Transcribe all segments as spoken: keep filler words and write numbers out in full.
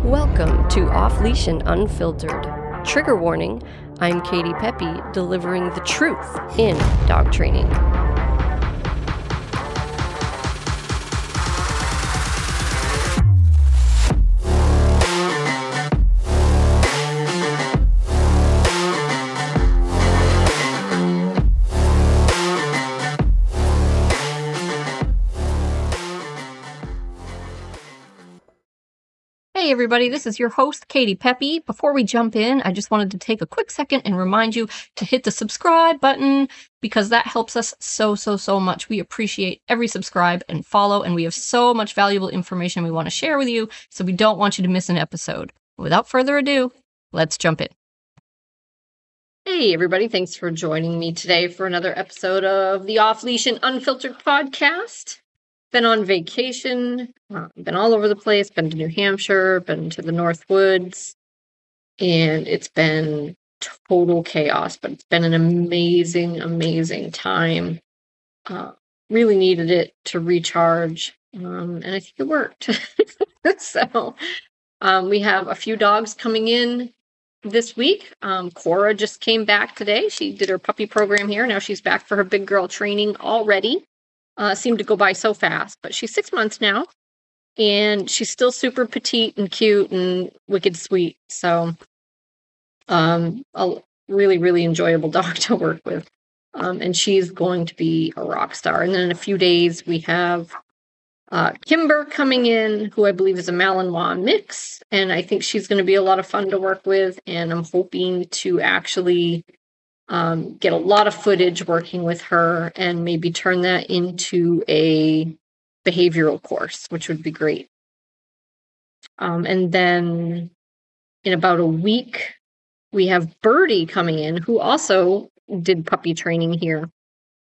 Welcome to Off Leash and Unfiltered. Trigger warning, I'm Katie Pepe, delivering the truth in dog training. Hey everybody, this is your host, Katie Pepe. Before we jump in, I just wanted to take a quick second and remind you to hit the subscribe button because that helps us so, so, so much. We appreciate every subscribe and follow, and we have so much valuable information we want to share with you, so we don't want you to miss an episode. Without further ado, let's jump in. Hey everybody, thanks for joining me today for another episode of the Off Leash and Unfiltered podcast. Been on vacation, uh, been all over the place, been to New Hampshire, been to the North Woods, and it's been total chaos, but it's been an amazing, amazing time. Uh, really needed it to recharge, um, and I think it worked. so um, we have a few dogs coming in this week. Um, Cora just came back today. She did her puppy program here. Now she's back for her big girl training already. Uh, seemed to go by so fast, but she's six months now, and she's still super petite and cute and wicked sweet. So, um, a really, really enjoyable dog to work with. Um, and she's going to be a rock star. And then in a few days, we have uh, Kimber coming in, who I believe is a Malinois mix, and I think she's going to be a lot of fun to work with. And I'm hoping to actually Um, get a lot of footage working with her and maybe turn that into a behavioral course, which would be great. Um, and then in about a week, we have Birdie coming in, who also did puppy training here.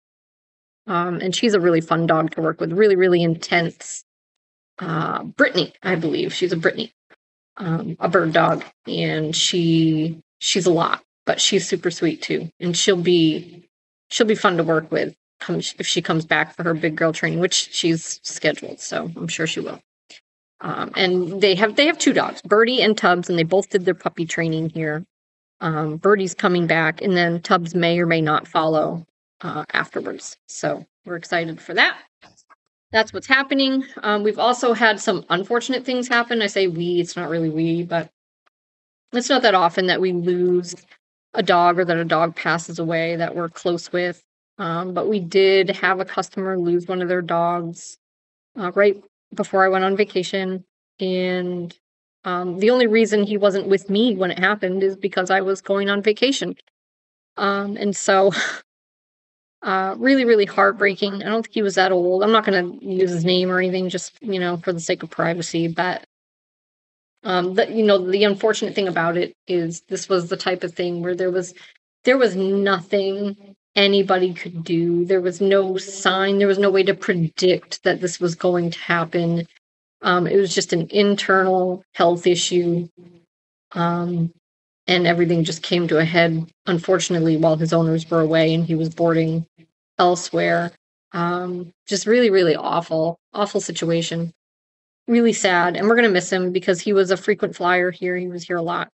Um, and she's a really fun dog to work with, really, really intense. Uh, Brittany, I believe. She's a Brittany, um, a bird dog. And she she's a lot. But she's super sweet too, and she'll be she'll be fun to work with come, if she comes back for her big girl training, which she's scheduled, so I'm sure she will. Um, and they have they have two dogs, Birdie and Tubbs, and they both did their puppy training here. Um, Birdie's coming back, and then Tubbs may or may not follow uh, afterwards. So we're excited for that. That's what's happening. Um, we've also had some unfortunate things happen. I say we, it's not really we, but it's not that often that we lose a dog or that a dog passes away that we're close with. Um, but we did have a customer lose one of their dogs uh, right before I went on vacation. And um, the only reason he wasn't with me when it happened is because I was going on vacation. Um, and so uh, really, really heartbreaking. I don't think he was that old. I'm not going to use his name or anything, just, you know, for the sake of privacy. But Um, the, you know, the unfortunate thing about it is this was the type of thing where there was, there was nothing anybody could do. There was no sign. There was no way to predict that this was going to happen. Um, it was just an internal health issue. Um, and everything just came to a head, unfortunately, while his owners were away and he was boarding elsewhere. Um, just really, really awful, awful situation. Really sad, and we're going to miss him because he was a frequent flyer here. He was here a lot.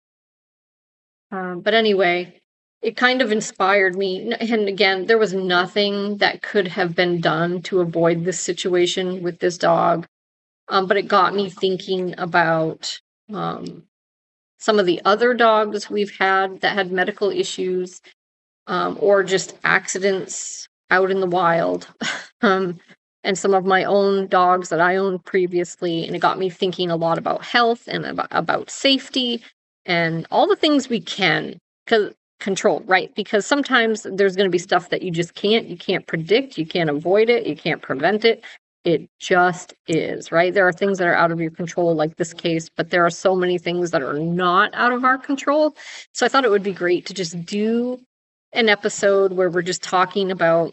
Um, but anyway, it kind of inspired me. And again, there was nothing that could have been done to avoid this situation with this dog. Um, but it got me thinking about um, some of the other dogs we've had that had medical issues um, or just accidents out in the wild. um, and some of my own dogs that I owned previously. And it got me thinking a lot about health and about, about safety and all the things we can c- control, right? Because sometimes there's going to be stuff that you just can't, you can't predict, you can't avoid it, you can't prevent it. It just is, right? There are things that are out of your control, like this case, but there are so many things that are not out of our control. So I thought it would be great to just do an episode where we're just talking about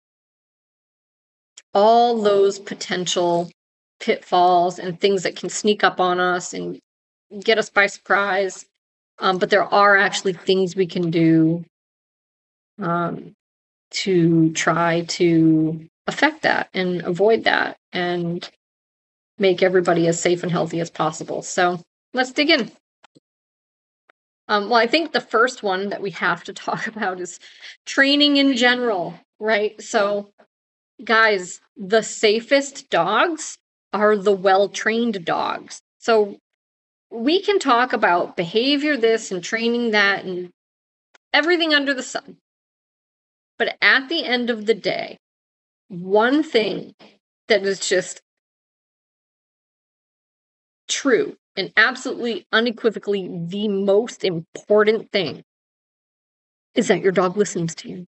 all those potential pitfalls and things that can sneak up on us and get us by surprise. Um, but there are actually things we can do um, to try to affect that and avoid that and make everybody as safe and healthy as possible. So let's dig in. Um, well, I think the first one that we have to talk about is training in general, right? So, guys, the safest dogs are the well-trained dogs. So, we can talk about behavior this and training that and everything under the sun. But at the end of the day, one thing that is just true and absolutely unequivocally the most important thing is that your dog listens to you.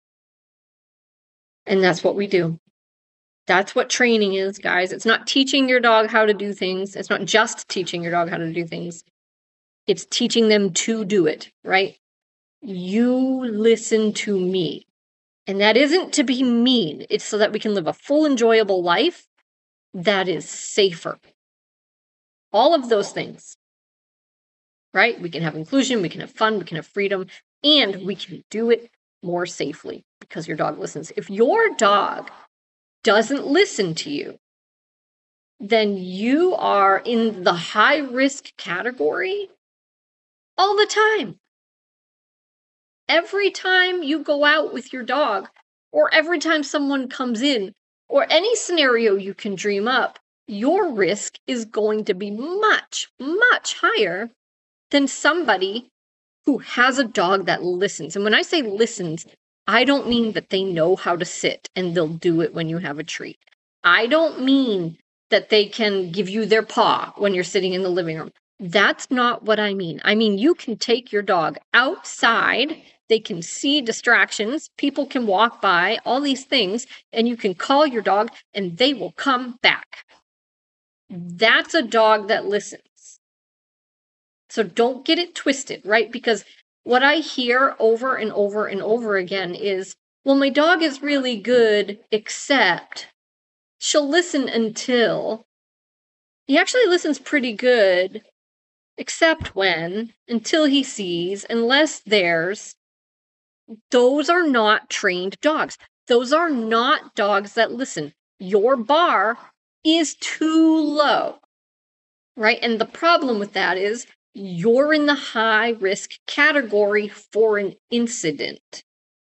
And that's what we do. That's what training is, guys. It's not teaching your dog how to do things. It's not just teaching your dog how to do things. It's teaching them to do it, right? You listen to me. And that isn't to be mean. It's so that we can live a full, enjoyable life that is safer. All of those things, right? We can have inclusion, we can have fun, we can have freedom, and we can do it more safely because your dog listens. If your dog doesn't listen to you, then you are in the high risk category all the time. Every time you go out with your dog, or every time someone comes in, or any scenario you can dream up, your risk is going to be much, much higher than somebody who has a dog that listens. And when I say listens, I don't mean that they know how to sit and they'll do it when you have a treat. I don't mean that they can give you their paw when you're sitting in the living room. That's not what I mean. I mean, you can take your dog outside. They can see distractions. People can walk by, all these things, and you can call your dog and they will come back. That's a dog that listens. So don't get it twisted, right? Because what I hear over and over and over again is, well, my dog is really good, except she'll listen until. He actually listens pretty good, except when, until he sees, unless there's. Those are not trained dogs. Those are not dogs that listen. Your bar is too low, right? And the problem with that is you're in the high risk category for an incident,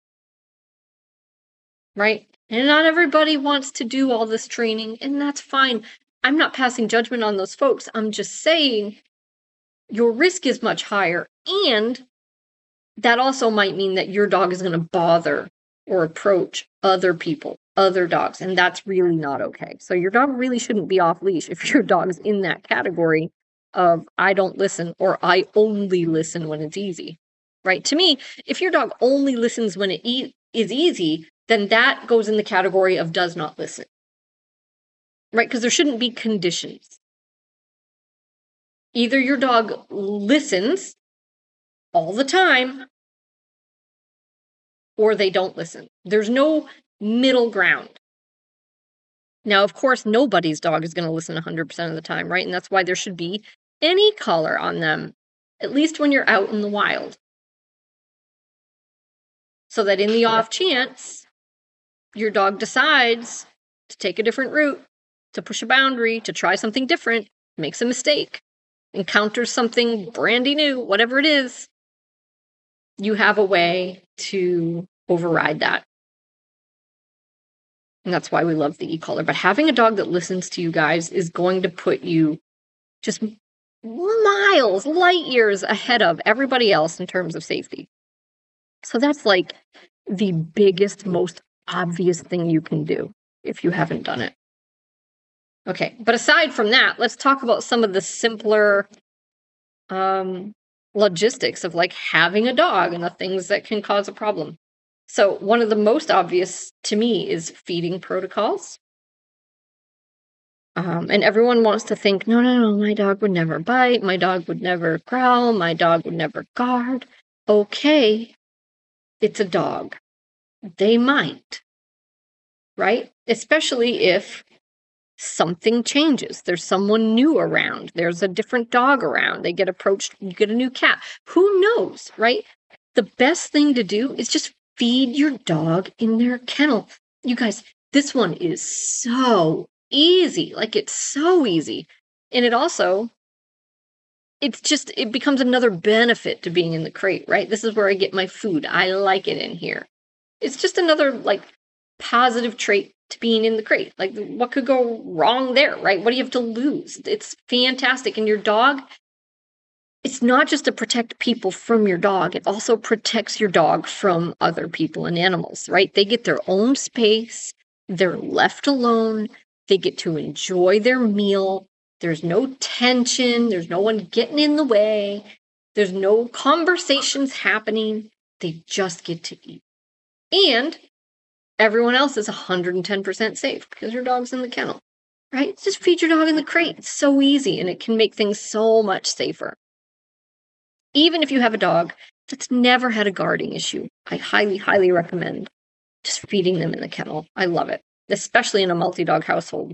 right? And not everybody wants to do all this training, and that's fine. I'm not passing judgment on those folks. I'm just saying your risk is much higher, and that also might mean that your dog is going to bother or approach other people, other dogs, and that's really not okay. So your dog really shouldn't be off leash if your dog's in that category of I don't listen or I only listen when it's easy, right? To me, if your dog only listens when it e- is easy, then that goes in the category of does not listen, right? Because there shouldn't be conditions. Either your dog listens all the time, or they don't listen. There's no middle ground. Now, of course, nobody's dog is going to listen one hundred percent of the time, right? And that's why there should be any collar on them, at least when you're out in the wild. So that in the off chance, your dog decides to take a different route, to push a boundary, to try something different, makes a mistake, encounters something brandy new, whatever it is, you have a way to override that. And that's why we love the e-collar. But having a dog that listens to you guys is going to put you just miles, light years ahead of everybody else in terms of safety. So that's like the biggest, most obvious thing you can do if you haven't done it. Okay, but aside from that, let's talk about some of the simpler um, logistics of like having a dog and the things that can cause a problem. So one of the most obvious to me is feeding protocols. Um, and everyone wants to think, no, no, no, my dog would never bite. My dog would never growl. My dog would never guard. Okay, it's a dog. They might, right? Especially if something changes. There's someone new around. There's a different dog around. They get approached. You get a new cat. Who knows, right? The best thing to do is just feed your dog in their kennel. You guys, this one is so easy. Like, it's so easy. And it also it's just, it becomes another benefit to being in the crate, right? This is where I get my food. I like it in here. It's just another like positive trait to being in the crate. Like, what could go wrong there, right? What do you have to lose? It's fantastic. And your dog, it's not just to protect people from your dog, it also protects your dog from other people and animals, right? They get their own space, they're left alone, they get to enjoy their meal, there's no tension, there's no one getting in the way, there's no conversations happening, they just get to eat. And everyone else is one hundred ten percent safe because your dog's in the kennel, right? Just feed your dog in the crate. It's so easy, and it can make things so much safer. Even if you have a dog that's never had a guarding issue, I highly, highly recommend just feeding them in the kennel. I love it, especially in a multi-dog household.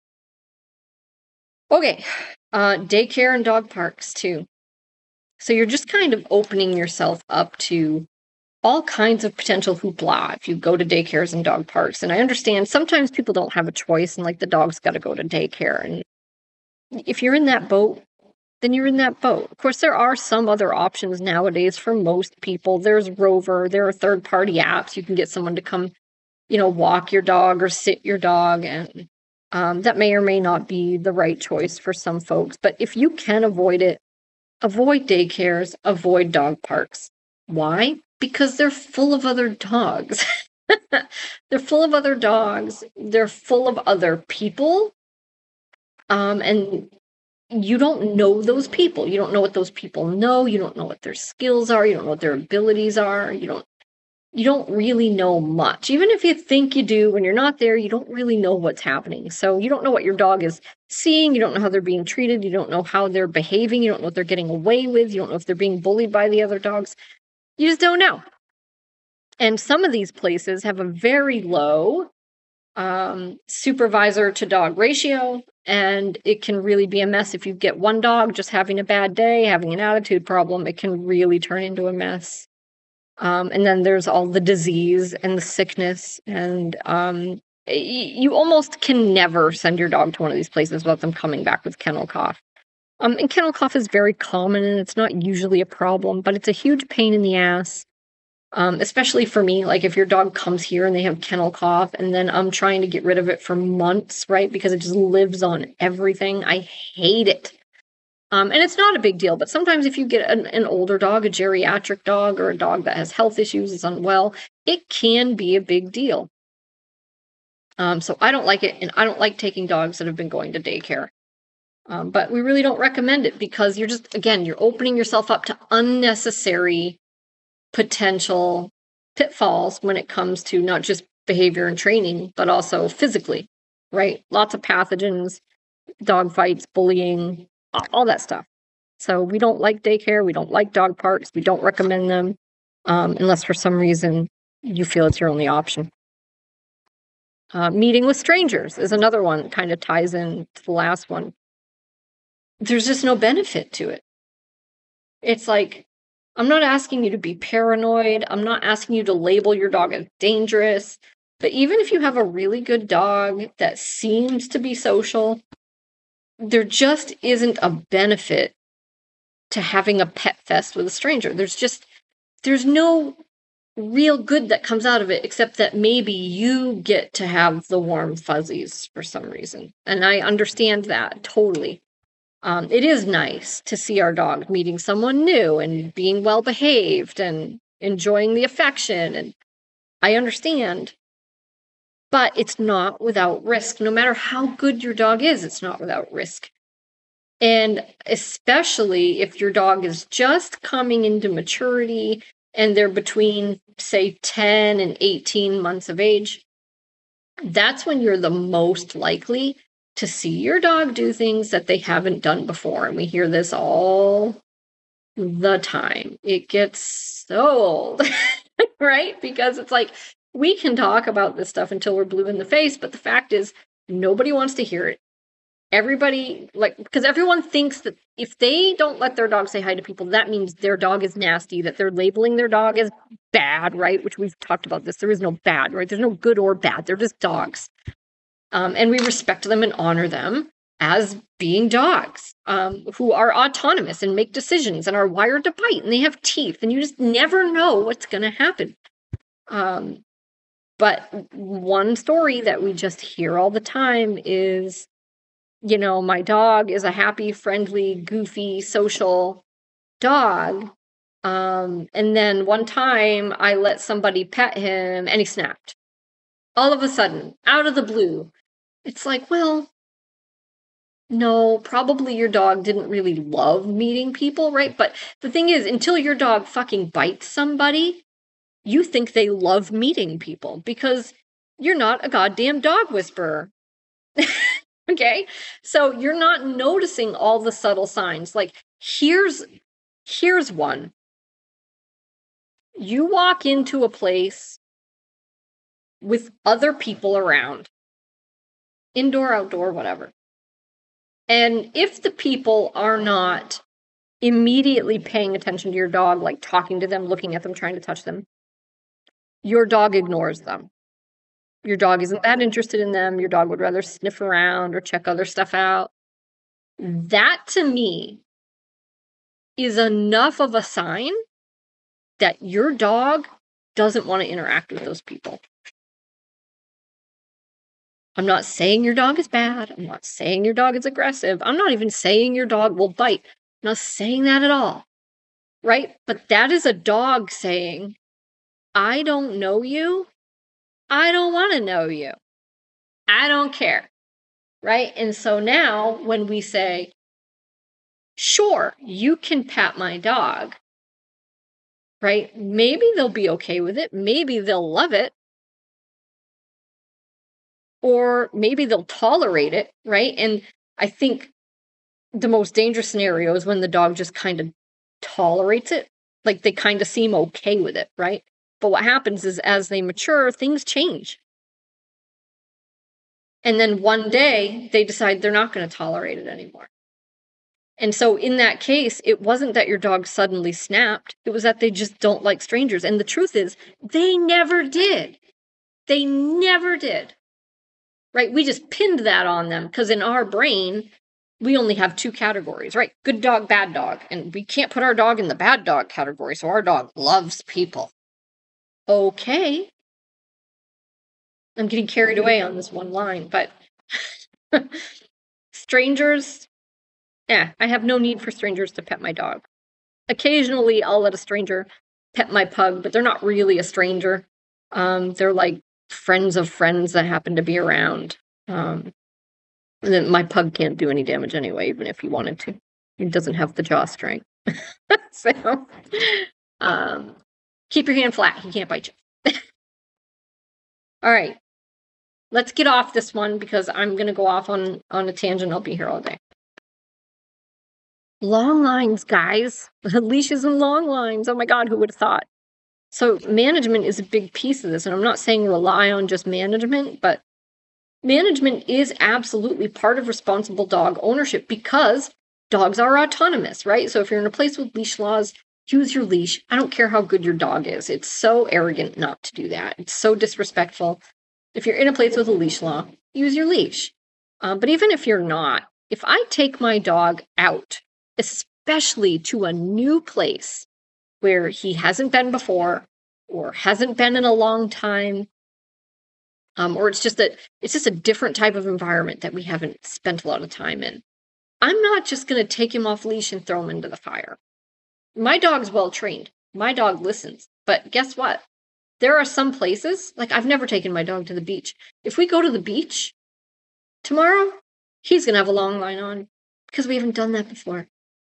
Okay, uh, daycare and dog parks too. So you're just kind of opening yourself up to all kinds of potential hoopla if you go to daycares and dog parks. And I understand sometimes people don't have a choice and like the dog's got to go to daycare. And if you're in that boat, then you're in that boat. Of course, there are some other options nowadays for most people. There's Rover, there are third-party apps. You can get someone to come, you know, walk your dog or sit your dog. And um, that may or may not be the right choice for some folks. But if you can avoid it, avoid daycares, avoid dog parks. Why? Because they're full of other dogs. They're full of other dogs. They're full of other people. Um, and you don't know those people. You don't know what those people know. You don't know what their skills are. You don't know what their abilities are. You don't you don't really know much. Even if you think you do, when you're not there, you don't really know what's happening. So you don't know what your dog is seeing. You don't know how they're being treated. You don't know how they're behaving. You don't know what they're getting away with. You don't know if they're being bullied by the other dogs. You just don't know. And some of these places have a very low um, supervisor to dog ratio, and it can really be a mess. If you get one dog just having a bad day, having an attitude problem, it can really turn into a mess. Um, and then there's all the disease and the sickness, and um, y- you almost can never send your dog to one of these places without them coming back with kennel cough. Um, and kennel cough is very common, and it's not usually a problem, but it's a huge pain in the ass. Um, especially for me, like if your dog comes here and they have kennel cough and then I'm trying to get rid of it for months, right? Because it just lives on everything. I hate it. Um, and it's not a big deal, but sometimes if you get an, an older dog, a geriatric dog, or a dog that has health issues, is unwell, it can be a big deal. Um, so I don't like it, and I don't like taking dogs that have been going to daycare. Um, but we really don't recommend it because you're just, again, you're opening yourself up to unnecessary potential pitfalls when it comes to not just behavior and training, but also physically, right? Lots of pathogens, dog fights, bullying, all that stuff. So we don't like daycare. We don't like dog parks. We don't recommend them um, unless for some reason you feel it's your only option. Uh, meeting with strangers is another one that kind of ties in to the last one. There's just no benefit to it. It's like, I'm not asking you to be paranoid. I'm not asking you to label your dog as dangerous. But even if you have a really good dog that seems to be social, there just isn't a benefit to having a pet fest with a stranger. There's just, there's no real good that comes out of it, except that maybe you get to have the warm fuzzies for some reason. And I understand that totally. Um, it is nice to see our dog meeting someone new and being well behaved and enjoying the affection. And I understand, but it's not without risk. No matter how good your dog is, it's not without risk. And especially if your dog is just coming into maturity and they're between, say, ten and eighteen months of age, that's when you're the most likely to see your dog do things that they haven't done before. And we hear this all the time. It gets so old, right? Because it's like, we can talk about this stuff until we're blue in the face, but the fact is, nobody wants to hear it. Everybody, like, because everyone thinks that if they don't let their dog say hi to people, that means their dog is nasty, that they're labeling their dog as bad, right? Which we've talked about this. There is no bad, right? There's no good or bad. They're just dogs. Um, and we respect them and honor them. as being dogs, um, who are autonomous and make decisions and are wired to bite, and they have teeth, and you just never know what's going to happen. Um, but one story that we just hear all the time is, you know, my dog is a happy, friendly, goofy, social dog. Um, and then one time I let somebody pet him and he snapped. All of a sudden, out of the blue. It's like, well, no, probably your dog didn't really love meeting people, right? But the thing is, until your dog fucking bites somebody, you think they love meeting people because you're not a goddamn dog whisperer. Okay? So you're not noticing all the subtle signs. Like, here's here's one. You walk into a place with other people around, indoor, outdoor, whatever. And if the people are not immediately paying attention to your dog, like talking to them, looking at them, trying to touch them, your dog ignores them. Your dog isn't that interested in them. Your dog would rather sniff around or check other stuff out. That, to me, is enough of a sign that your dog doesn't want to interact with those people. I'm not saying your dog is bad. I'm not saying your dog is aggressive. I'm not even saying your dog will bite. I'm not saying that at all. Right? But that is a dog saying, I don't know you. I don't want to know you. I don't care. Right? And so now when we say, sure, you can pat my dog, right? Maybe they'll be okay with it. Maybe they'll love it. Or maybe they'll tolerate it, right? And I think the most dangerous scenario is when the dog just kind of tolerates it. Like they kind of seem okay with it, right? But what happens is as they mature, things change. And then one day they decide they're not going to tolerate it anymore. And so in that case, it wasn't that your dog suddenly snapped. It was that they just don't like strangers. And the truth is, they never did. They never did. Right? We just pinned that on them because in our brain, we only have two categories, right? Good dog, bad dog. And we can't put our dog in the bad dog category. So our dog loves people. Okay. I'm getting carried away on this one line, but strangers, yeah, I have no need for strangers to pet my dog. Occasionally, I'll let a stranger pet my pug, but they're not really a stranger. Um, they're like friends of friends that happen to be around. Um, and then my pug can't do any damage anyway, even if he wanted to. He doesn't have the jaw strength. So, um, keep your hand flat. He can't bite you. All right. Let's get off this one because I'm going to go off on, on a tangent. I'll be here all day. Long lines, guys. Leashes and long lines. Oh my God, who would have thought? So management is a big piece of this. And I'm not saying rely on just management, but management is absolutely part of responsible dog ownership because dogs are autonomous, right? So if you're in a place with leash laws, use your leash. I don't care how good your dog is. It's so arrogant not to do that. It's so disrespectful. If you're in a place with a leash law, use your leash. Um, but even if you're not, if I take my dog out, especially to a new place where he hasn't been before or hasn't been in a long time, um, or it's just that it's just a different type of environment that we haven't spent a lot of time in, I'm not just going to take him off leash and throw him into the fire. My dog's well trained. My dog listens. But guess what? There are some places, like I've never taken my dog to the beach. If we go to the beach tomorrow, he's going to have a long line on because we haven't done that before.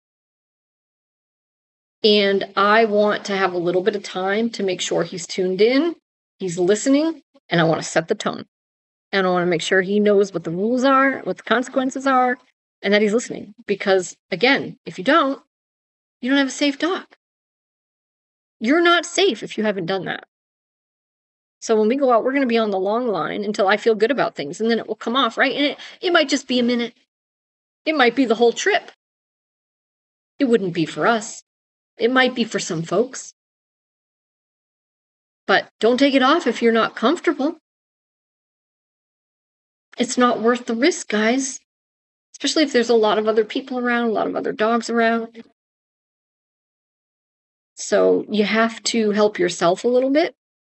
And I want to have a little bit of time to make sure he's tuned in, he's listening, and I want to set the tone. And I want to make sure he knows what the rules are, what the consequences are, and that he's listening. Because, again, if you don't, you don't have a safe dog. You're not safe if you haven't done that. So when we go out, we're going to be on the long line until I feel good about things, and then it will come off, right? And it, it might just be a minute. It might be the whole trip. It wouldn't be for us. It might be for some folks. But don't take it off if you're not comfortable. It's not worth the risk, guys. especially if there's a lot of other people around, a lot of other dogs around. So you have to help yourself a little bit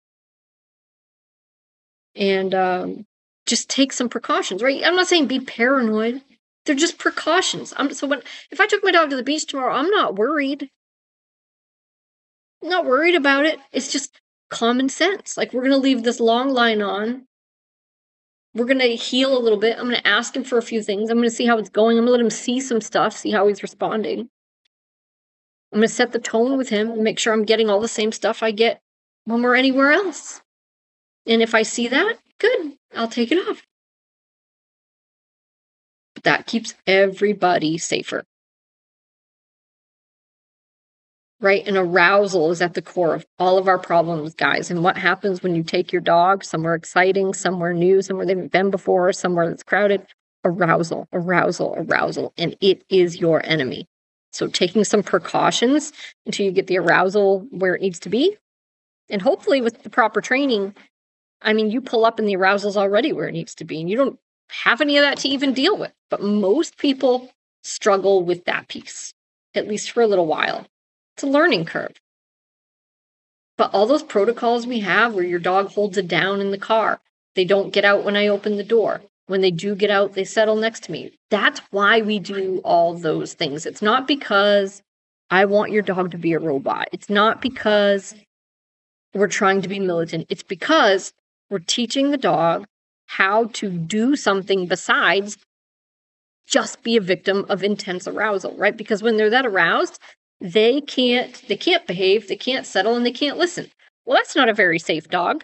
and um, just take some precautions, right? I'm not saying be paranoid. They're just precautions. I'm so when if I took my dog to the beach tomorrow, I'm not worried. I'm not worried about it. It's just common sense. Like, we're going to leave this long line on. We're going to heal a little bit. I'm going to ask him for a few things. I'm going to see how it's going. I'm going to let him see some stuff, see how he's responding. I'm going to set the tone with him and make sure I'm getting all the same stuff I get when we're anywhere else. And if I see that, good, I'll take it off. But that keeps everybody safer. Right? And arousal is at the core of all of our problems, guys. And what happens when you take your dog somewhere exciting, somewhere new, somewhere they haven't been before, somewhere that's crowded? Arousal, arousal, arousal. And it is your enemy. So taking some precautions until you get the arousal where it needs to be. And hopefully with the proper training, I mean, you pull up and the arousal's already where it needs to be. And you don't have any of that to even deal with. But most people struggle with that piece, at least for a little while. It's a learning curve. But all those protocols we have where your dog holds it down in the car, they don't get out when I open the door. When they do get out, they settle next to me. That's why we do all those things. It's not because I want your dog to be a robot. It's not because we're trying to be militant. It's because we're teaching the dog how to do something besides just be a victim of intense arousal, right? Because when they're that aroused, They can't, they can't behave, they can't settle, and they can't listen. Well, that's not a very safe dog.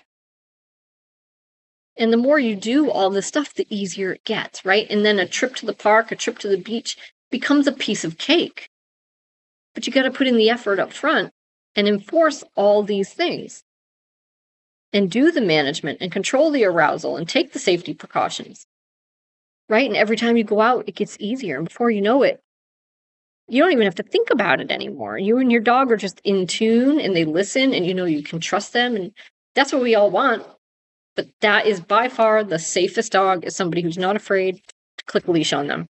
And the more you do all this stuff, the easier it gets, right? And then a trip to the park, a trip to the beach becomes a piece of cake. But you got to put in the effort up front and enforce all these things. And do the management and control the arousal and take the safety precautions, right? And every time you go out, it gets easier. And before you know it, you don't even have to think about it anymore. You and your dog are just in tune and they listen and you know you can trust them. And that's what we all want. But that is by far the safest dog is somebody who's not afraid to click a leash on them.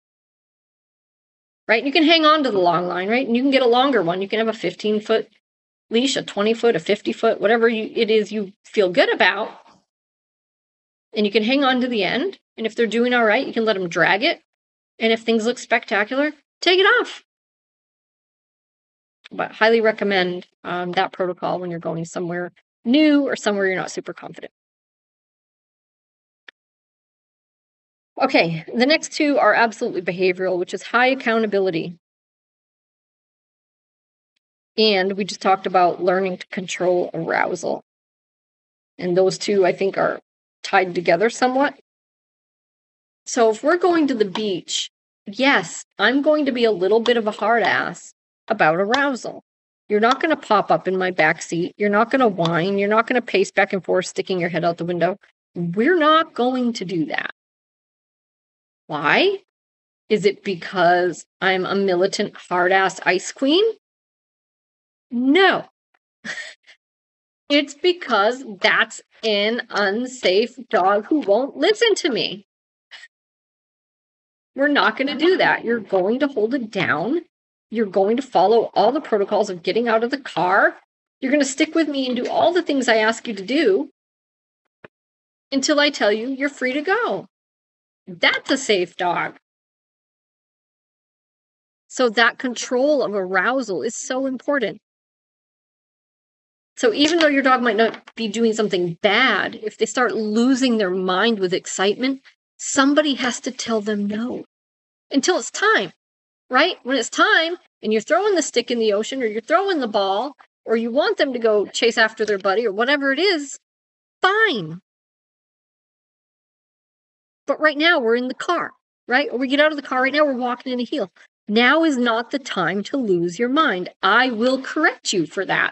Right? You can hang on to the long line, right? And you can get a longer one. You can have a fifteen foot leash, a twenty foot, a fifty foot, whatever you, it is you feel good about. And you can hang on to the end. And if they're doing all right, you can let them drag it. And if things look spectacular, take it off. But highly recommend um, that protocol when you're going somewhere new or somewhere you're not super confident. Okay, the next two are absolutely behavioral, which is high accountability. And we just talked about learning to control arousal. And those two, I think, are tied together somewhat. So if we're going to the beach, yes, I'm going to be a little bit of a hard ass about arousal. You're not going to pop up in my back seat. You're not going to whine. You're not going to pace back and forth, sticking your head out the window. We're not going to do that. Why? Is it because I'm a militant hard-ass ice queen? No. It's because that's an unsafe dog who won't listen to me. We're not going to do that. You're going to hold it down. You're going to follow all the protocols of getting out of the car. You're going to stick with me and do all the things I ask you to do until I tell you you're free to go. That's a safe dog. So that control of arousal is so important. So even though your dog might not be doing something bad, if they start losing their mind with excitement, somebody has to tell them no until it's time. Right? When it's time and you're throwing the stick in the ocean or you're throwing the ball or you want them to go chase after their buddy or whatever it is, fine. But right now we're in the car, right? Or we get out of the car right now, we're walking in a heel. Now is not the time to lose your mind. I will correct you for that.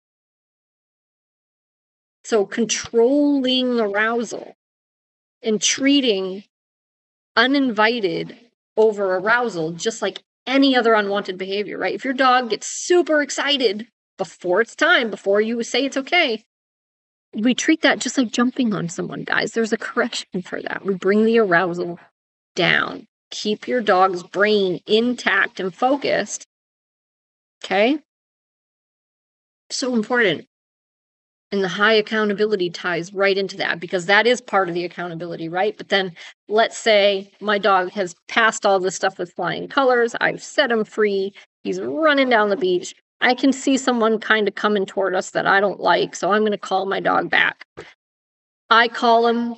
So controlling arousal and treating uninvited over arousal, just like any other unwanted behavior, right? If your dog gets super excited before it's time, before you say it's okay, we treat that just like jumping on someone, guys. There's a correction for that. We bring the arousal down. Keep your dog's brain intact and focused. Okay? So important. And the high accountability ties right into that, because that is part of the accountability, right? But then let's say my dog has passed all this stuff with flying colors. I've set him free. He's running down the beach. I can see someone kind of coming toward us that I don't like. So I'm going to call my dog back. I call him.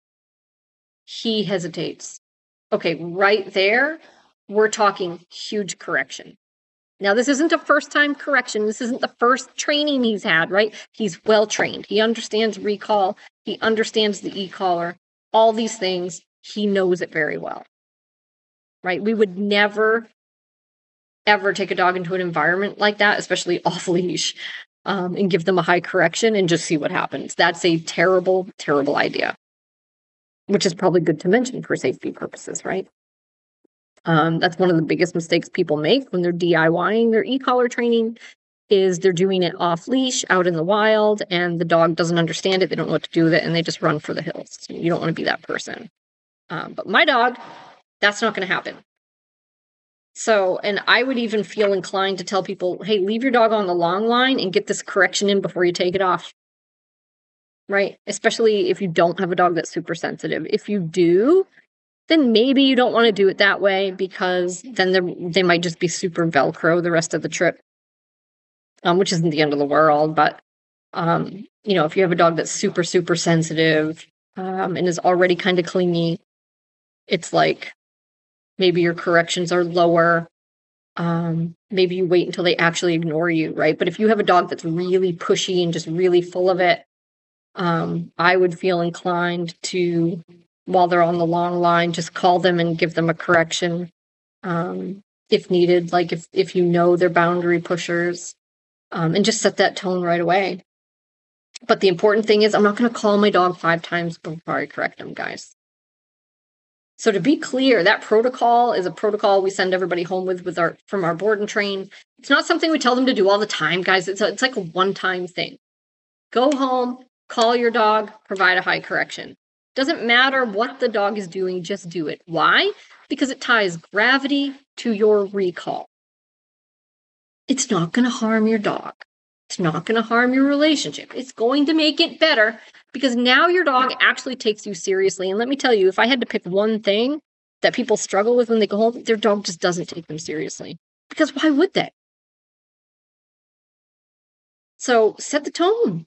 He hesitates. Okay, right there, we're talking huge correction. Now, this isn't a first-time correction. This isn't the first training he's had, right? He's well-trained. He understands recall. He understands the e-collar. All these things, he knows it very well, right? We would never, ever take a dog into an environment like that, especially off-leash, um, and give them a high correction and just see what happens. That's a terrible, terrible idea, which is probably good to mention for safety purposes, right? Um, that's one of the biggest mistakes people make when they're DIYing their e-collar training, is they're doing it off leash out in the wild, and the dog doesn't understand it. They don't know what to do with it, and they just run for the hills. You don't want to be that person. Um, but my dog, that's not going to happen. So, and I would even feel inclined to tell people, hey, leave your dog on the long line and get this correction in before you take it off. Right? Especially if you don't have a dog that's super sensitive. If you do, then maybe you don't want to do it that way, because then they might just be super Velcro the rest of the trip, um, which isn't the end of the world. But, um, you know, if you have a dog that's super, super sensitive um, and is already kind of clingy, it's like maybe your corrections are lower. Um, maybe you wait until they actually ignore you, right? But if you have a dog that's really pushy and just really full of it, um, I would feel inclined to, while they're on the long line, just call them and give them a correction um, if needed, like if, if you know they're boundary pushers, um, and just set that tone right away. But the important thing is, I'm not going to call my dog five times before I correct them, guys. So to be clear, that protocol is a protocol we send everybody home with, with our from our board and train. It's not something we tell them to do all the time, guys. It's, a, it's like a one-time thing. Go home, call your dog, provide a high correction. Doesn't matter what the dog is doing, just do it. Why? Because it ties gravity to your recall. It's not going to harm your dog. It's not going to harm your relationship. It's going to make it better, because now your dog actually takes you seriously. And let me tell you, if I had to pick one thing that people struggle with when they go home, their dog just doesn't take them seriously. Because why would they? So set the tone.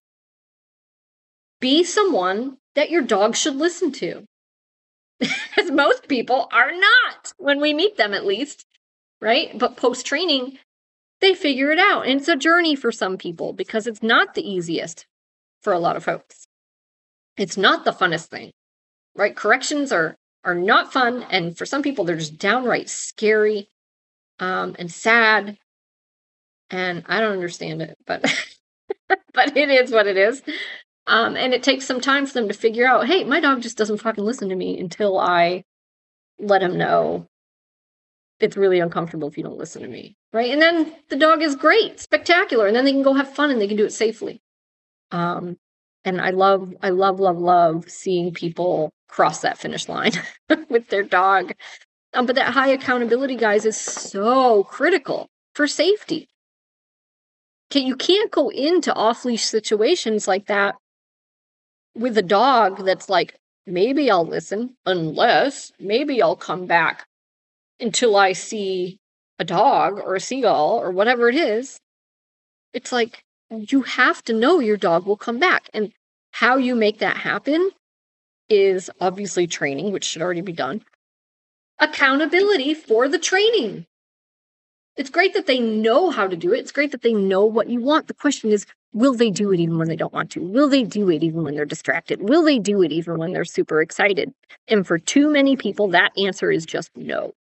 Be someone that your dog should listen to. As most people are not, when we meet them at least, right? But post-training, they figure it out. And it's a journey for some people, because it's not the easiest for a lot of folks. It's not the funnest thing, right? Corrections are, are not fun. And for some people, they're just downright scary um, and sad. And I don't understand it, but, but it is what it is. Um, and it takes some time for them to figure out, hey, my dog just doesn't fucking listen to me until I let him know it's really uncomfortable if you don't listen to me, right? And then the dog is great, spectacular, and then they can go have fun and they can do it safely. Um, and I love, I love, love, love seeing people cross that finish line with their dog. Um, but that high accountability, guys, is so critical for safety. Okay, you can't go into off-leash situations like that with a dog that's like, maybe I'll listen, unless maybe I'll come back until I see a dog or a seagull or whatever it is. It's like, you have to know your dog will come back. And how you make that happen is obviously training, which should already be done. Accountability for the training. It's great that they know how to do it. It's great that they know what you want. The question is, will they do it even when they don't want to? Will they do it even when they're distracted? Will they do it even when they're super excited? And for too many people, that answer is just no.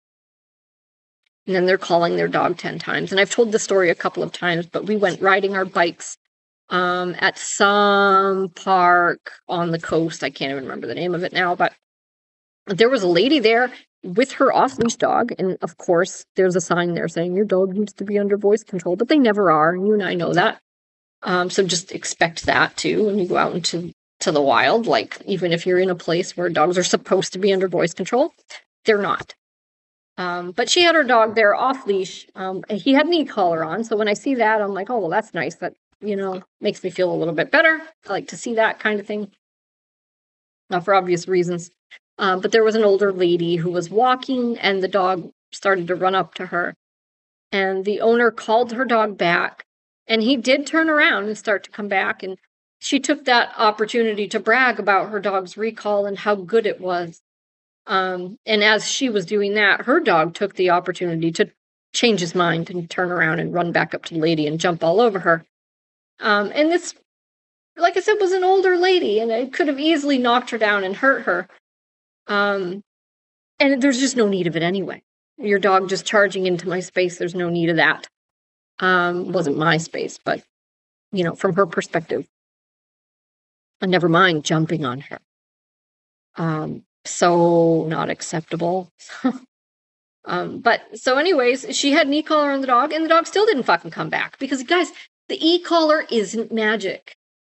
And then they're calling their dog ten times. And I've told this story a couple of times, but we went riding our bikes um, at some park on the coast. I can't even remember the name of it now, but there was a lady there with her off-leash dog. And of course, there's a sign there saying your dog needs to be under voice control, but they never are. And you and I know that. Um, so just expect that too when you go out into to the wild. Like, even if you're in a place where dogs are supposed to be under voice control, they're not. Um, but she had her dog there off leash. Um, and he had an e-collar on. So when I see that, I'm like, oh, well, that's nice. That, you know, makes me feel a little bit better. I like to see that kind of thing. Not for obvious reasons. Uh, but there was an older lady who was walking and the dog started to run up to her. And the owner called her dog back. And he did turn around and start to come back. And she took that opportunity to brag about her dog's recall and how good it was. Um, and as she was doing that, her dog took the opportunity to change his mind and turn around and run back up to the lady and jump all over her. Um, and this, like I said, was an older lady, and it could have easily knocked her down and hurt her. Um, and there's just no need of it anyway. Your dog just charging into my space, there's no need of that. Um, wasn't my space, but, you know, from her perspective, and never mind jumping on her. Um, so not acceptable. um, but so anyways, she had an e-collar on the dog, and the dog still didn't fucking come back. Because, guys, the e-collar isn't magic.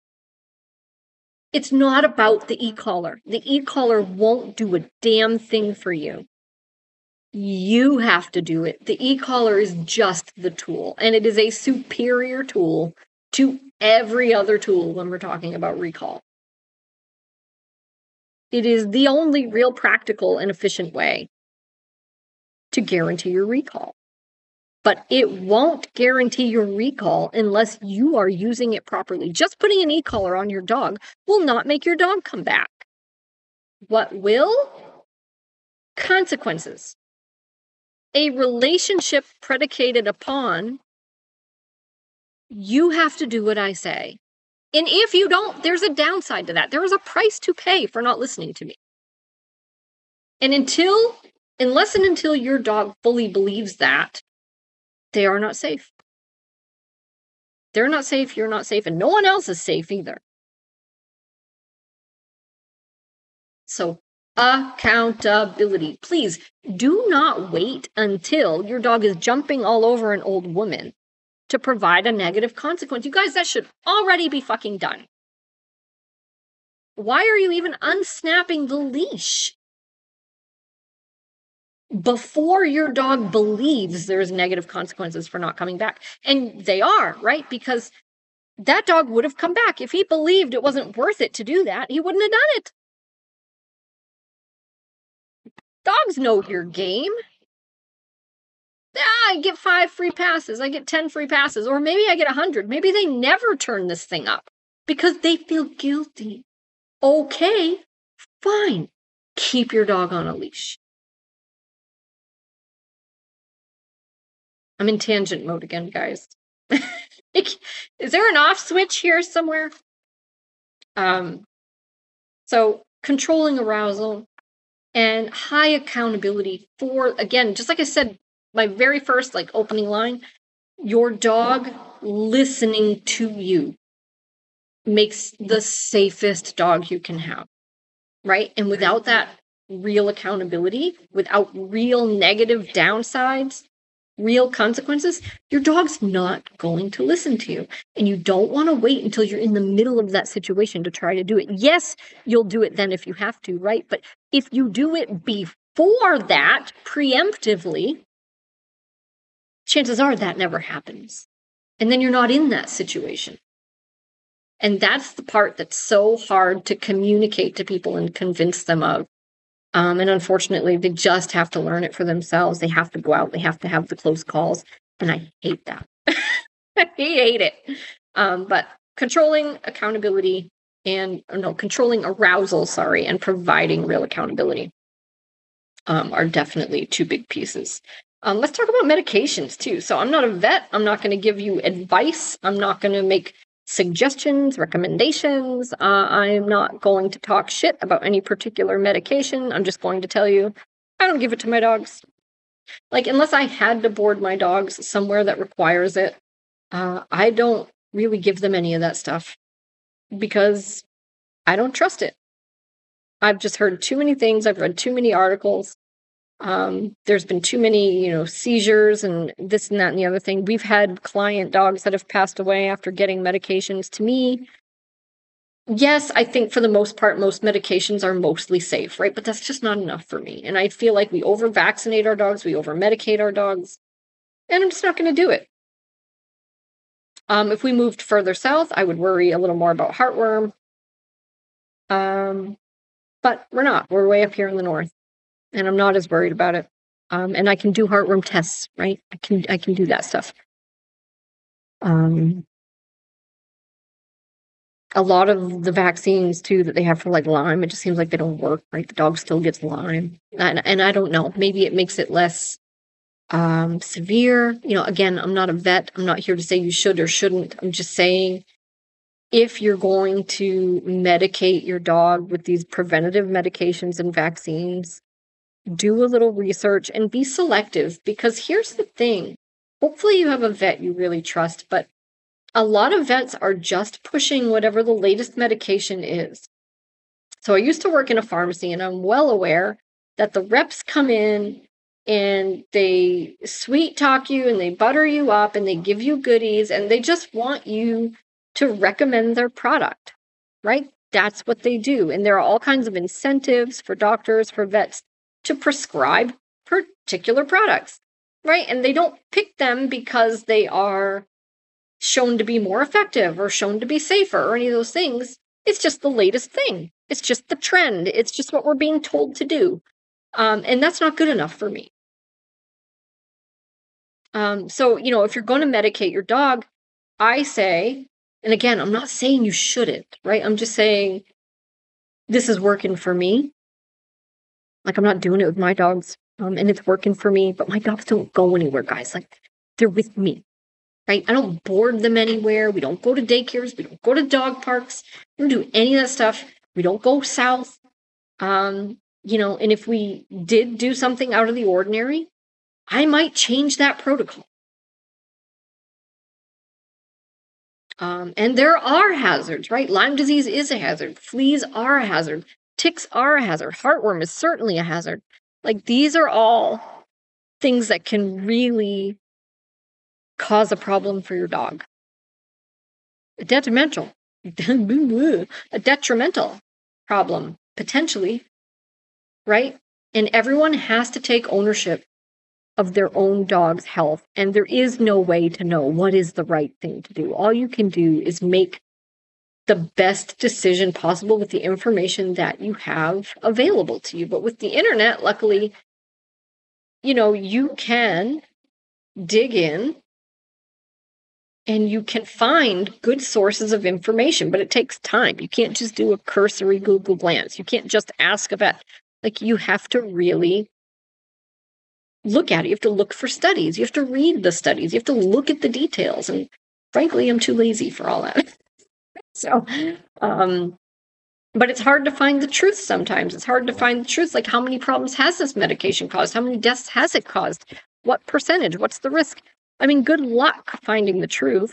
It's not about the e-collar. The e-collar won't do a damn thing for you. You have to do it. The e-collar is just the tool, and it is a superior tool to every other tool when we're talking about recall. It is the only real practical and efficient way to guarantee your recall. But it won't guarantee your recall unless you are using it properly. Just putting an e-collar on your dog will not make your dog come back. What will? Consequences. A relationship predicated upon you have to do what I say. And if you don't, there's a downside to that. There is a price to pay for not listening to me. And until, unless and until your dog fully believes that, they are not safe. They're not safe, you're not safe, and no one else is safe either. So, accountability. Please do not wait until your dog is jumping all over an old woman to provide a negative consequence. You guys, that should already be fucking done. Why are you even unsnapping the leash? Before your dog believes there's negative consequences for not coming back. And they are, right? Because that dog would have come back. If he believed it wasn't worth it to do that, he wouldn't have done it. Dogs know your game. Ah, I get five free passes. I get ten free passes. Or maybe I get a hundred. Maybe they never turn this thing up because they feel guilty. Okay, fine. Keep your dog on a leash. I'm in tangent mode again, guys. Is there an off switch here somewhere? Um, so controlling arousal and high accountability for, again, just like I said, my very first like opening line, your dog listening to you makes the safest dog you can have, right? And without that real accountability, without real negative downsides, real consequences, your dog's not going to listen to you. And you don't want to wait until you're in the middle of that situation to try to do it. Yes, you'll do it then if you have to, right? But if you do it before that, preemptively, chances are that never happens. And then you're not in that situation. And that's the part that's so hard to communicate to people and convince them of. Um, and unfortunately, they just have to learn it for themselves. They have to go out. They have to have the close calls. And I hate that. I hate it. Um, but controlling accountability and, no, controlling arousal, sorry, and providing real accountability um, are definitely two big pieces. Um, let's talk about medications, too. So I'm not a vet. I'm not going to give you advice. I'm not going to make suggestions, recommendations. Uh, I'm not going to talk shit about any particular medication. I'm just going to tell you, I don't give it to my dogs. Like, unless I had to board my dogs somewhere that requires it, uh, I don't really give them any of that stuff because I don't trust it. I've just heard too many things. I've read too many articles. Um, there's been too many, you know, seizures and this and that and the other thing. We've had client dogs that have passed away after getting medications. To me, yes, I think for the most part, most medications are mostly safe, right? But that's just not enough for me. And I feel like we over vaccinate our dogs, we over medicate our dogs, and I'm just not going to do it. Um, if we moved further south, I would worry a little more about heartworm. Um, but we're not. We're way up here in the north, and I'm not as worried about it. Um, and I can do heartworm tests, right? I can I can do that stuff. Um, a lot of the vaccines too that they have for like Lyme, it just seems like they don't work, right? The dog still gets Lyme, and and I don't know. Maybe it makes it less um, severe. You know, again, I'm not a vet. I'm not here to say you should or shouldn't. I'm just saying if you're going to medicate your dog with these preventative medications and vaccines, do a little research and be selective, because here's the thing. Hopefully you have a vet you really trust, but a lot of vets are just pushing whatever the latest medication is. So I used to work in a pharmacy, and I'm well aware that the reps come in and they sweet talk you and they butter you up and they give you goodies and they just want you to recommend their product, right? That's what they do. And there are all kinds of incentives for doctors, for vets to prescribe particular products, right? And they don't pick them because they are shown to be more effective or shown to be safer or any of those things. It's just the latest thing. It's just the trend. It's just what we're being told to do. Um, and that's not good enough for me. Um, so, you know, if you're going to medicate your dog, I say, and again, I'm not saying you shouldn't, right? I'm just saying this is working for me. Like, I'm not doing it with my dogs, um, and it's working for me, but my dogs don't go anywhere, guys. Like, they're with me, right? I don't board them anywhere. We don't go to daycares. We don't go to dog parks. We don't do any of that stuff. We don't go south. Um, you know, and if we did do something out of the ordinary, I might change that protocol. Um, and there are hazards, right? Lyme disease is a hazard. Fleas are a hazard. Ticks are a hazard. Heartworm is certainly a hazard. Like, these are all things that can really cause a problem for your dog. A detrimental, a detrimental problem, potentially, right? And everyone has to take ownership of their own dog's health. And there is no way to know what is the right thing to do. All you can do is make the best decision possible with the information that you have available to you. But with the internet, luckily, you know, you can dig in and you can find good sources of information, but it takes time. You can't just do a cursory Google glance. You can't just ask a vet. Like, you have to really look at it. You have to look for studies. You have to read the studies. You have to look at the details. And frankly, I'm too lazy for all that. So, um, but it's hard to find the truth sometimes. It's hard to find the truth. Like, how many problems has this medication caused? How many deaths has it caused? What percentage? What's the risk? I mean, good luck finding the truth.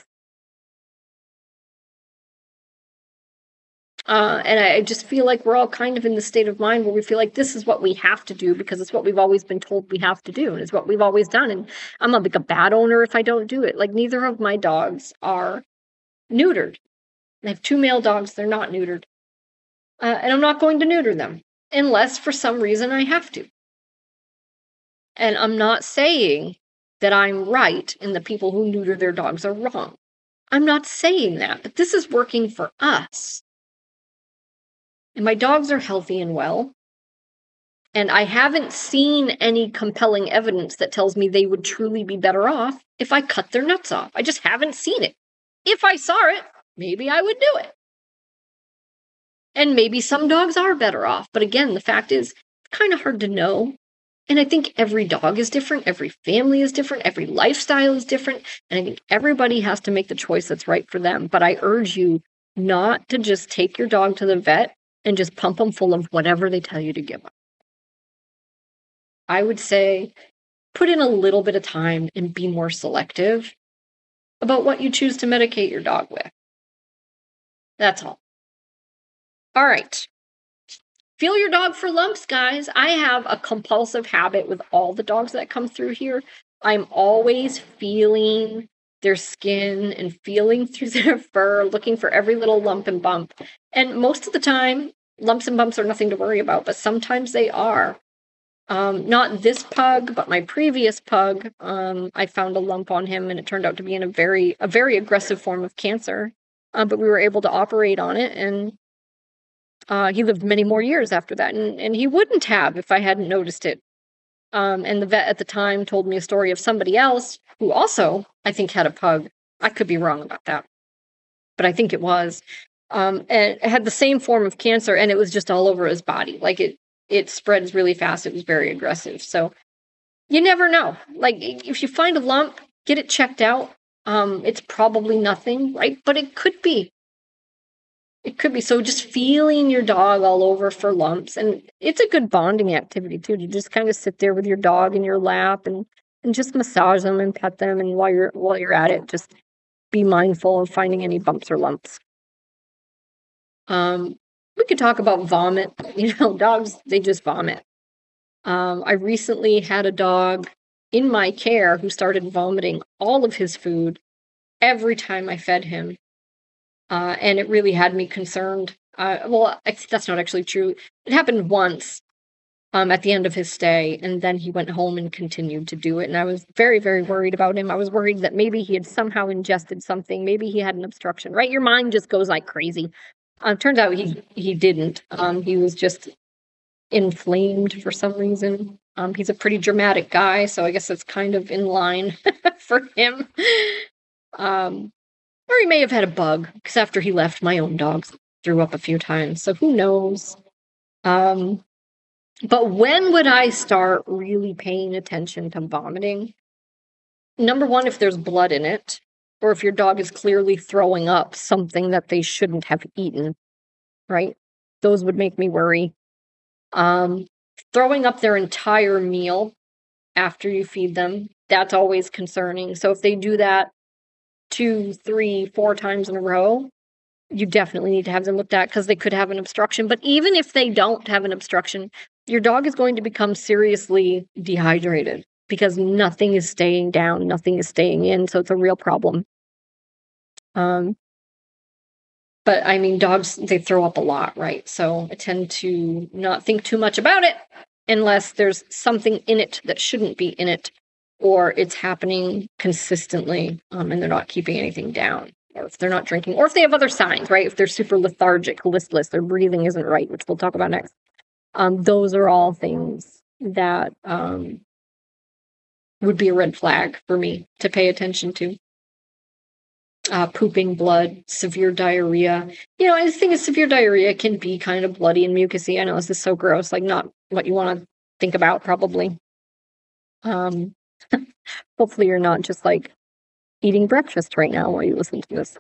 Uh, and I just feel like we're all kind of in the state of mind where we feel like this is what we have to do because it's what we've always been told we have to do. And it's what we've always done. And I'm not like a bad owner if I don't do it. Like, neither of my dogs are neutered. I have two male dogs. They're not neutered. Uh, and I'm not going to neuter them unless for some reason I have to. And I'm not saying that I'm right and the people who neuter their dogs are wrong. I'm not saying that, but this is working for us. And my dogs are healthy and well. And I haven't seen any compelling evidence that tells me they would truly be better off if I cut their nuts off. I just haven't seen it. If I saw it, maybe I would do it. And maybe some dogs are better off. But again, the fact is, it's kind of hard to know. And I think every dog is different. Every family is different. Every lifestyle is different. And I think everybody has to make the choice that's right for them. But I urge you not to just take your dog to the vet and just pump them full of whatever they tell you to give them. I would say put in a little bit of time and be more selective about what you choose to medicate your dog with. That's all. All right. Feel your dog for lumps, guys. I have a compulsive habit with all the dogs that come through here. I'm always feeling their skin and feeling through their fur, looking for every little lump and bump. And most of the time, lumps and bumps are nothing to worry about, but sometimes they are. Um, not this pug, but my previous pug. Um, I found a lump on him, and it turned out to be in a very, a very aggressive form of cancer. Uh, but we were able to operate on it, and uh, he lived many more years after that. And, and he wouldn't have if I hadn't noticed it. Um, and the vet at the time told me a story of somebody else who also, I think, had a pug. I could be wrong about that, but I think it was. Um, and it had the same form of cancer, and it was just all over his body. Like it, it spreads really fast. It was very aggressive. So you never know. Like if you find a lump, get it checked out. Um, it's probably nothing, right? But it could be. It could be. So just feeling your dog all over for lumps. And it's a good bonding activity too, to just kind of sit there with your dog in your lap and, and just massage them and pet them. And while you're while you're at it, just be mindful of finding any bumps or lumps. Um, we could talk about vomit. You know, dogs, they just vomit. Um, I recently had a dog in my care who started vomiting all of his food every time I fed him. Uh, and it really had me concerned. Uh, well, I, that's not actually true. It happened once um, at the end of his stay, and then he went home and continued to do it. And I was very, very worried about him. I was worried that maybe he had somehow ingested something. Maybe he had an obstruction, right? Your mind just goes like crazy. Uh, turns out he, he didn't. Um, he was just inflamed for some reason. Um, he's a pretty dramatic guy, so I guess that's kind of in line for him. Um, Or he may have had a bug, because after he left, my own dogs threw up a few times. So who knows? Um, but when would I start really paying attention to vomiting? Number one, if there's blood in it, or if your dog is clearly throwing up something that they shouldn't have eaten, right? Those would make me worry. Um, throwing up their entire meal after you feed them, that's always concerning. So if they do that two, three, four times in a row, you definitely need to have them looked at because they could have an obstruction. But even if they don't have an obstruction, your dog is going to become seriously dehydrated because nothing is staying down, nothing is staying in. So it's a real problem. Um, but I mean, dogs, they throw up a lot, right? So I tend to not think too much about it unless there's something in it that shouldn't be in it, or it's happening consistently, um, and they're not keeping anything down, or if they're not drinking, or if they have other signs, right? If they're super lethargic, listless, their breathing isn't right, which we'll talk about next. Um, those are all things that um, would be a red flag for me to pay attention to. Uh, pooping blood, severe diarrhea. You know, and the thing is, severe diarrhea can be kind of bloody and mucousy. I know this is so gross, like not what you want to think about, probably. Um, Hopefully you're not just like eating breakfast right now while you listen to this.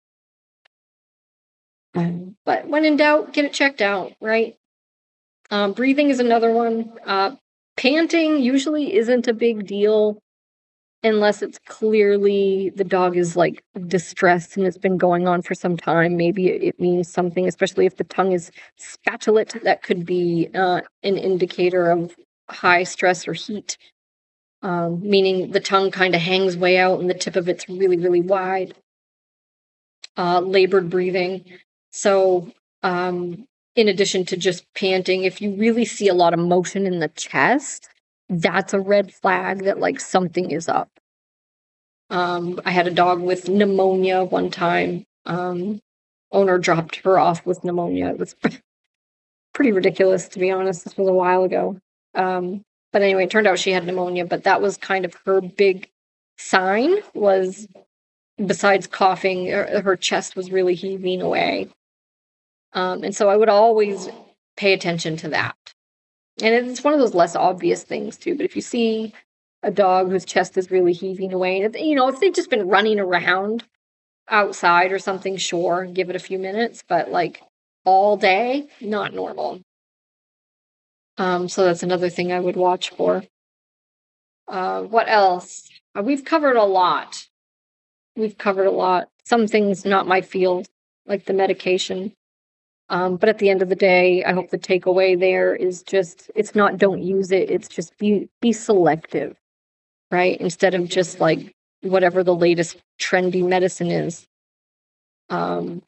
Um, but when in doubt, get it checked out, right? Um, breathing is another one. Uh, panting usually isn't a big deal unless it's clearly the dog is like distressed and it's been going on for some time. Maybe it means something, especially if the tongue is spatulate. That could be uh, an indicator of high stress or heat. Um, meaning the tongue kind of hangs way out and the tip of it's really, really wide. Uh, labored breathing. So, um, in addition to just panting, if you really see a lot of motion in the chest, that's a red flag that like something is up. Um, I had a dog with pneumonia one time. Um, owner dropped her off with pneumonia. It was pretty ridiculous, to be honest. This was a while ago. Um, But anyway, it turned out she had pneumonia, but that was kind of her big sign was, besides coughing, her, her chest was really heaving away. Um, and so I would always pay attention to that. And it's one of those less obvious things too, but if you see a dog whose chest is really heaving away, you know, if they've just been running around outside or something, sure, give it a few minutes, but like all day, not normal. Um, so that's another thing I would watch for. Uh, what else? Uh, we've covered a lot. We've covered a lot. Some things not my field, like the medication. Um, but at the end of the day, I hope the takeaway there is just, it's not don't use it. It's just be, be selective, right? Instead of just like whatever the latest trendy medicine is. Um,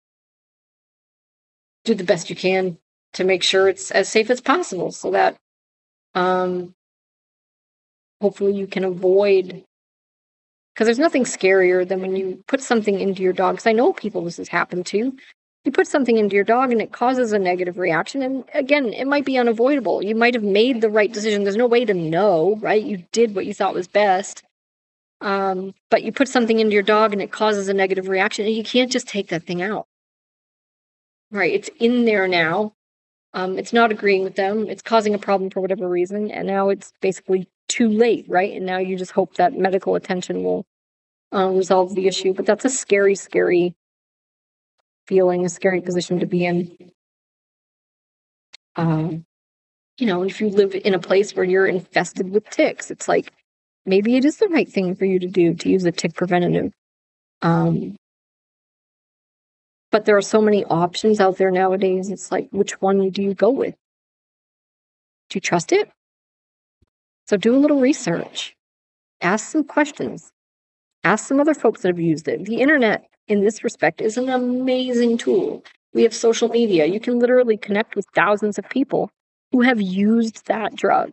do the best you can to make sure it's as safe as possible so that um, hopefully you can avoid, because there's nothing scarier than when you put something into your dog, because I know people this has happened to. You put something into your dog and it causes a negative reaction, and again, it might be unavoidable. You might have made the right decision. There's no way to know, right? You did what you thought was best. Um, but you put something into your dog and it causes a negative reaction, and you can't just take that thing out. Right? It's in there now. Um, it's not agreeing with them. It's causing a problem for whatever reason, and now it's basically too late, right? And now you just hope that medical attention will uh, resolve the issue. But that's a scary, scary feeling, a scary position to be in. Um, you know, if you live in a place where you're infested with ticks, it's like, maybe it is the right thing for you to do to use a tick preventative. Um, but there are so many options out there nowadays. It's like, which one do you go with? Do you trust it? So do a little research. Ask some questions. Ask some other folks that have used it. The internet, in this respect, is an amazing tool. We have social media. You can literally connect with thousands of people who have used that drug.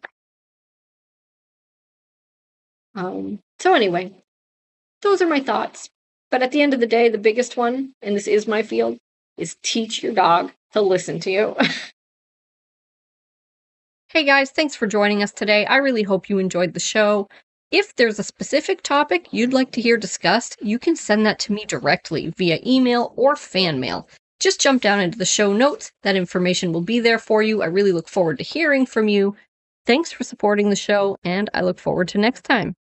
Um, so anyway, those are my thoughts. But at the end of the day, the biggest one, and this is my field, is teach your dog to listen to you. Hey guys, thanks for joining us today. I really hope you enjoyed the show. If there's a specific topic you'd like to hear discussed, you can send that to me directly via email or fan mail. Just jump down into the show notes. That information will be there for you. I really look forward to hearing from you. Thanks for supporting the show, and I look forward to next time.